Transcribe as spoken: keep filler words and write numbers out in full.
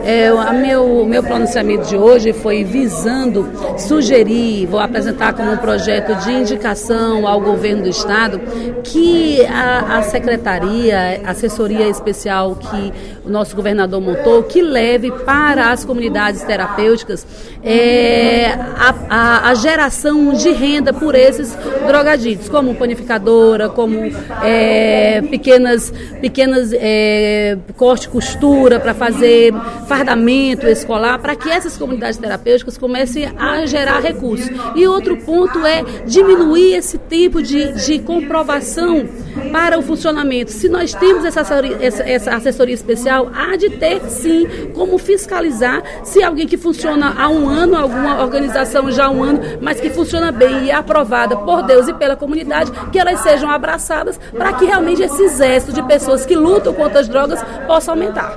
É, o meu, meu pronunciamento de hoje foi visando sugerir, vou apresentar como um projeto de indicação ao governo do Estado que a, a secretaria, a assessoria especial que o nosso governador montou, que leve para as comunidades terapêuticas é, a, a, a geração de renda por esses drogaditos, como panificadora, como é, pequenas, pequenas é, corte e costura para fazer fardamento escolar, para que essas comunidades terapêuticas comecem a gerar recursos. E outro ponto é diminuir esse tempo de, de comprovação para o funcionamento. Se nós temos essa assessoria, essa, essa assessoria especial, há de ter sim como fiscalizar se alguém que funciona há um ano, alguma organização já há um ano, mas que funciona bem e é aprovada por Deus e pela comunidade, que elas sejam abraçadas para que realmente esse exército de pessoas que lutam contra as drogas possa aumentar.